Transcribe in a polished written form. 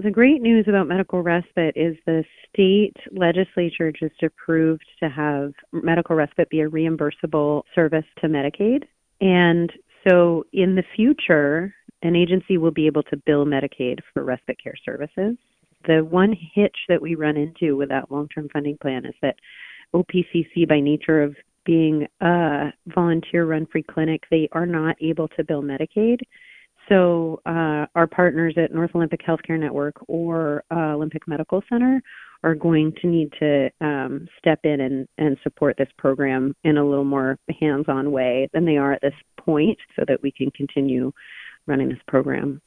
the great news about medical respite is the state legislature just approved to have medical respite be a reimbursable service to Medicaid. And so in the future, an agency will be able to bill Medicaid for respite care services. The one hitch that we run into with that long-term funding plan is that OPCC, by nature of being a volunteer-run free clinic, they are not able to bill Medicaid. So our partners at North Olympic Healthcare Network or Olympic Medical Center are going to need to step in and support this program in a little more hands-on way than they are at this point so that we can continue running this program.